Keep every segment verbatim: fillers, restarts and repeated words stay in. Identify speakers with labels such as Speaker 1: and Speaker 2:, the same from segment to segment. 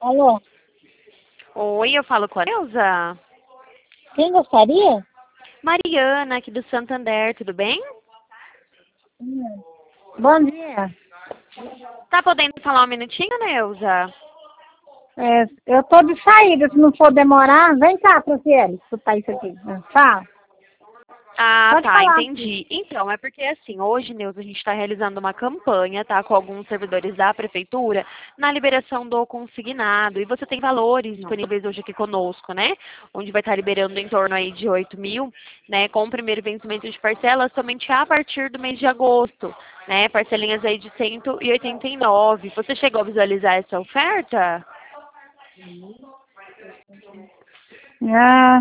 Speaker 1: Alô?
Speaker 2: Oi, eu falo com a Neuza.
Speaker 1: Quem gostaria?
Speaker 2: Mariana, aqui do Santander, tudo bem?
Speaker 1: Hum. Bom dia.
Speaker 2: Tá podendo falar um minutinho, Neuza?
Speaker 1: É, eu tô de saída, se não for demorar, vem cá, Franciele, escutar isso aqui. Fala.
Speaker 2: Ah,
Speaker 1: Pode
Speaker 2: tá,
Speaker 1: falar.
Speaker 2: entendi. Então, é porque assim, hoje, Neuza, a gente está realizando uma campanha, tá, com alguns servidores da prefeitura na liberação do consignado. E você tem valores disponíveis hoje aqui conosco, né? Onde vai estar liberando em torno aí de oito mil, né? Com o primeiro vencimento de parcelas somente a partir do mês de agosto, né? Parcelinhas aí de cento e oitenta e nove. Você chegou a visualizar essa oferta?
Speaker 1: Ah,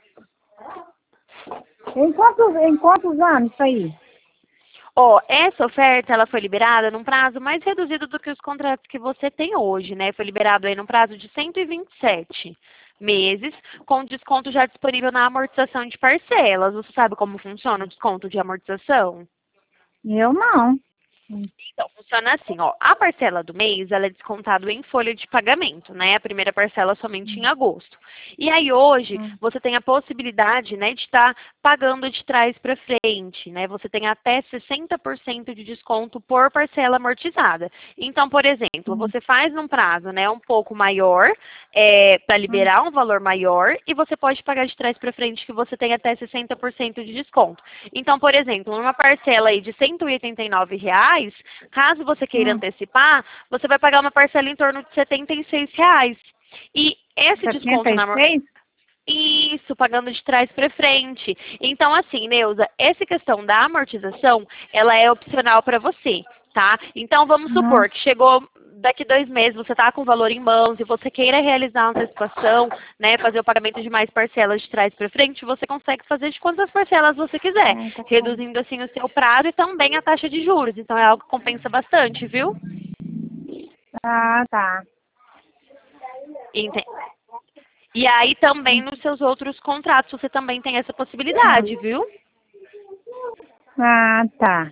Speaker 1: em quantos, em quantos anos isso aí?
Speaker 2: Ó, essa oferta, ela foi liberada num prazo mais reduzido do que os contratos que você tem hoje, né? Foi liberado aí num prazo de cento e vinte e sete meses, com desconto já disponível na amortização de parcelas. Você sabe como funciona o desconto de amortização?
Speaker 1: Eu não.
Speaker 2: Então, funciona assim, ó. A parcela do mês, ela é descontada em folha de pagamento, né? A primeira parcela somente em agosto. E aí, hoje,
Speaker 1: Hum.
Speaker 2: você tem a possibilidade, né, de estar pagando de trás para frente, né? Você tem até sessenta por cento de desconto por parcela amortizada. Então, por exemplo,
Speaker 1: Hum.
Speaker 2: você faz num prazo, né, um pouco maior, é, para
Speaker 1: Hum.
Speaker 2: liberar um valor maior, e você pode pagar de trás para frente, que você tem até sessenta por cento de desconto. Então, por exemplo, numa parcela aí de cento e oitenta e nove reais, caso você queira
Speaker 1: Hum.
Speaker 2: antecipar, você vai pagar uma parcela em torno de setenta e seis reais. E esse
Speaker 1: setenta
Speaker 2: desconto
Speaker 1: e
Speaker 2: na amor-
Speaker 1: seis
Speaker 2: isso, pagando de trás para frente. Então, assim, Neuza, essa questão da amortização, ela é opcional para você, tá? Então, vamos
Speaker 1: Uhum.
Speaker 2: supor que chegou daqui dois meses, você está com o valor em mãos e você queira realizar a antecipação, né, fazer o pagamento de mais parcelas de trás para frente, você consegue fazer de quantas parcelas você quiser,
Speaker 1: Ai, tá bom.
Speaker 2: reduzindo assim o seu prazo e também a taxa de juros. Então, é algo que compensa bastante, viu?
Speaker 1: Ah, tá.
Speaker 2: Ente- E aí também nos seus outros contratos você também tem essa possibilidade, viu?
Speaker 1: Ah, tá.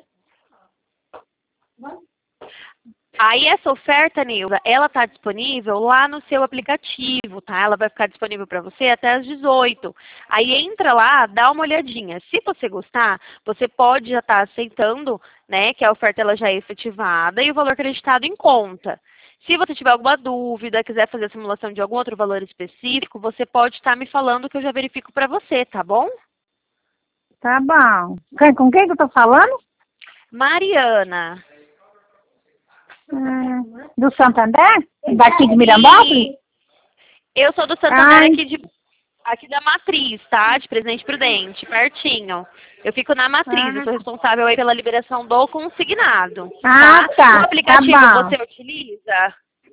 Speaker 2: Aí essa oferta, Nilda, ela está disponível lá no seu aplicativo, tá? Ela vai ficar disponível para você até às dezoito. Aí entra lá, dá uma olhadinha. Se você gostar, você pode já estar aceitando, né, que a oferta ela já é efetivada e o valor acreditado em conta. Se você tiver alguma dúvida, quiser fazer a simulação de algum outro valor específico, você pode estar me falando que eu já verifico para você, tá bom?
Speaker 1: Tá bom. Com com quem que eu tô falando?
Speaker 2: Mariana.
Speaker 1: Ah, do Santander? Daqui de Mirambópolis?
Speaker 2: E eu sou do Santander
Speaker 1: Ai,
Speaker 2: aqui de aqui da Matriz, tá? De Presidente Prudente, pertinho. Eu fico na Matriz, eu
Speaker 1: ah,
Speaker 2: sou responsável aí pela liberação do consignado,
Speaker 1: ah,
Speaker 2: tá? O
Speaker 1: tá. Tá
Speaker 2: aplicativo
Speaker 1: bom.
Speaker 2: você utiliza?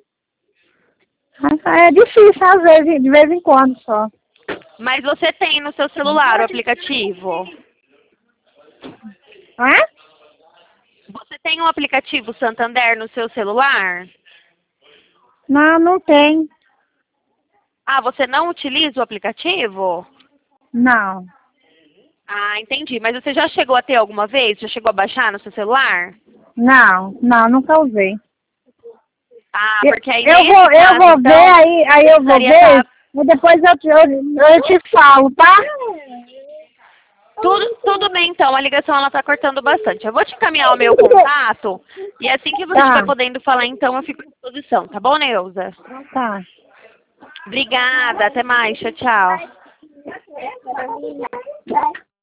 Speaker 1: É difícil, às vezes, de vez em quando só.
Speaker 2: Mas você tem no seu celular o aplicativo?
Speaker 1: Hã?
Speaker 2: Você tem um aplicativo Santander no seu celular?
Speaker 1: Não, não tem.
Speaker 2: Ah, você não utiliza o aplicativo?
Speaker 1: Não.
Speaker 2: Ah, entendi. Mas você já chegou a ter alguma vez? Já chegou a baixar no seu celular?
Speaker 1: Não, não, nunca usei.
Speaker 2: Ah,
Speaker 1: Eu,
Speaker 2: porque aí
Speaker 1: eu vou,
Speaker 2: nesse
Speaker 1: eu
Speaker 2: caso,
Speaker 1: vou ver,
Speaker 2: então,
Speaker 1: aí, aí
Speaker 2: você
Speaker 1: eu vou
Speaker 2: precisaria
Speaker 1: ver,
Speaker 2: estar
Speaker 1: e depois eu, te- eu, eu te falo, tá?
Speaker 2: Tudo, tudo bem, então. A ligação ela tá cortando bastante. Eu vou te encaminhar o meu contato e assim que você estiver
Speaker 1: Tá,
Speaker 2: podendo falar, então, eu fico à disposição. Tá bom, Neuza?
Speaker 1: tá.
Speaker 2: Obrigada. Até mais. Tchau, tchau.